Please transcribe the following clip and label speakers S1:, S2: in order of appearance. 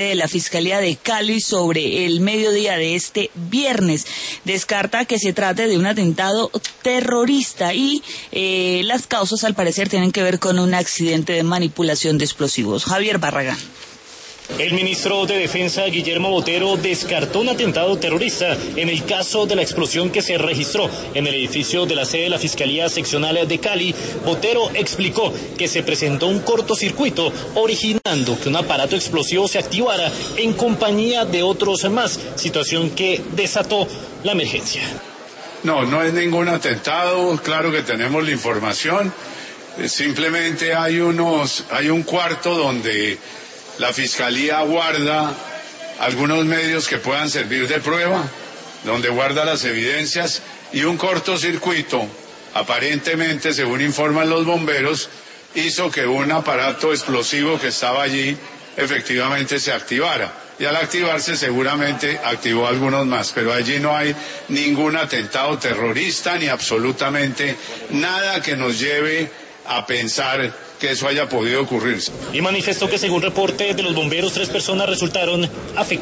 S1: de la Fiscalía de Cali sobre el mediodía de este viernes. Descarta que se trate de un atentado terrorista y las causas al parecer tienen que ver con un accidente de manipulación de explosivos. Javier Barragán.
S2: El ministro de Defensa, Guillermo Botero, descartó un atentado terrorista en el caso de la explosión que se registró en el edificio de la sede de la Fiscalía Seccional de Cali. Botero explicó que se presentó un cortocircuito originando que un aparato explosivo se activara en compañía de otros más, situación que desató la emergencia.
S3: No es ningún atentado, claro que tenemos la información, simplemente hay un cuarto donde la Fiscalía guarda algunos medios que puedan servir de prueba, donde guarda las evidencias, y un cortocircuito, aparentemente, según informan los bomberos, hizo que un aparato explosivo que estaba allí efectivamente se activara. Y al activarse seguramente activó algunos más, pero allí no hay ningún atentado terrorista ni absolutamente nada que nos lleve a pensar que eso haya podido ocurrir.
S2: Y manifestó que según reporte de los bomberos 3 personas resultaron afectadas.